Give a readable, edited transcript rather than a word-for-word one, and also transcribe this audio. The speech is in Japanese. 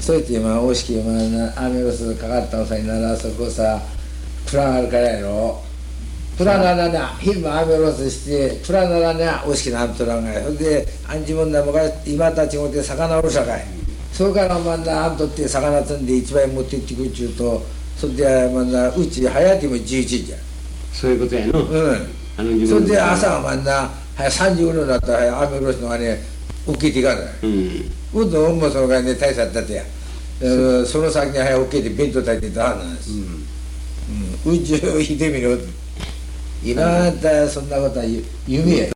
そうやって今大式アメロスかかったおさにならそこさプランあるからやろプランならな昼間アメロスしてプランならな大式なんとらんがいそれであんじもんだもが今たちもって魚おるさかいそれからまだあんとって魚積んで一番持ってってくるちゅうとそれでまだうち早ても11時じゃそういうことやのそれで朝はまだ3時頃になったらアメロスのがね起きていかないうんどんもそのがね大差だってやその先に早起きて弁当炊いてたんです宇宙を見てみろ今だそんなことは夢や